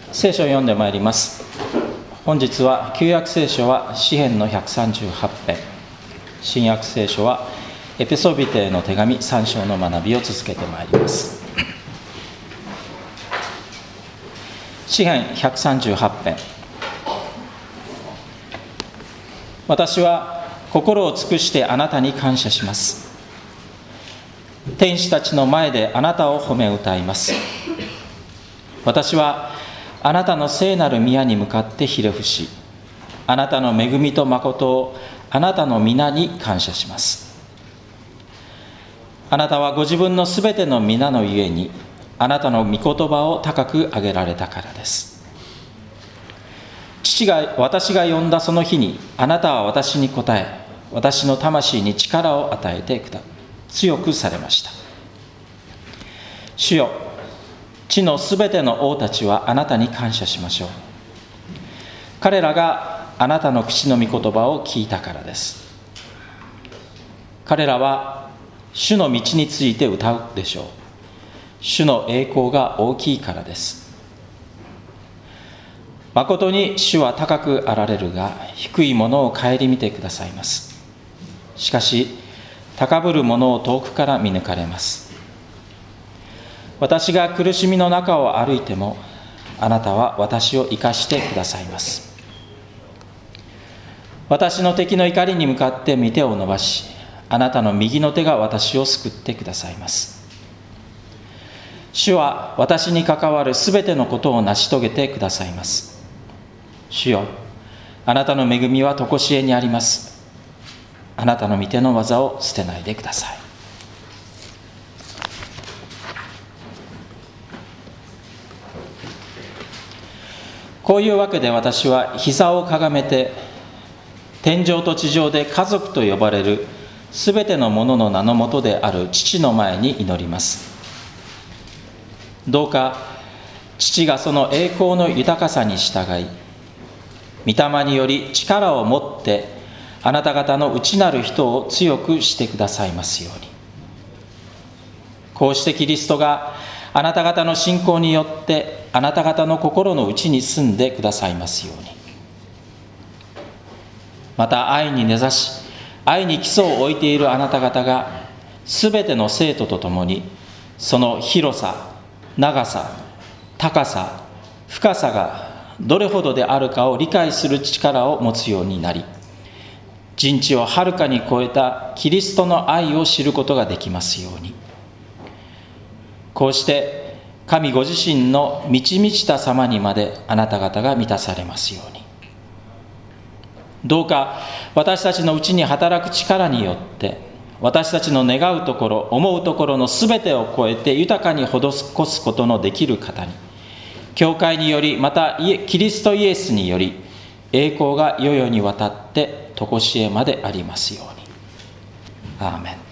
聖書を読んでまいります。本日は旧約聖書は詩編の138編、新約聖書はエペソビテへの手紙3章の学びを続けてまいります。詩編138編。私は心を尽くしてあなたに感謝します。天使たちの前であなたを褒め歌います。私はあなたの聖なる宮に向かってひれ伏し、あなたの恵みと誠をあなたの皆に感謝します。あなたはご自分のすべての皆のゆえに、あなたの御言葉を高く上げられたからです。私が呼んだその日に、あなたは私に答え、私の魂に力を与えて強くされました。主よ、地のすべての王たちはあなたに感謝しましょう。彼らがあなたの口の御言葉を聞いたからです。彼らは主の道について歌うでしょう。主の栄光が大きいからです。誠に主は高くあられるが、低いものを顧みてくださいます。しかし高ぶる者を遠くから見抜かれます。私が苦しみの中を歩いても、あなたは私を生かしてくださいます。私の敵の怒りに向かって御手を伸ばし、あなたの右の手が私を救ってくださいます。主は私に関わるすべてのことを成し遂げてくださいます。主よ、あなたの恵みは常しえにあります。あなたの御手の技を捨てないでください。こういうわけで私は膝をかがめて、天上と地上で家族と呼ばれるすべてのものの名のもとである父の前に祈ります。どうか父がその栄光の豊かさに従い、御霊により力を持ってあなた方の内なる人を強くしてくださいますように。こうしてキリストがあなた方の信仰によってあなた方の心の内に住んでくださいますように。また愛に根ざし、愛に基礎を置いているあなた方がすべての生徒とともに、その広さ、長さ、高さ、深さがどれほどであるかを理解する力を持つようになり、人知をはるかに超えたキリストの愛を知ることができますように。こうして神ご自身の満ち満ちた様にまであなた方が満たされますように。どうか私たちのうちに働く力によって、私たちの願うところ思うところのすべてを超えて豊かに施すことのできる方に、教会により、またキリストイエスにより、栄光が世々にわたって常しえまでありますように。アーメン。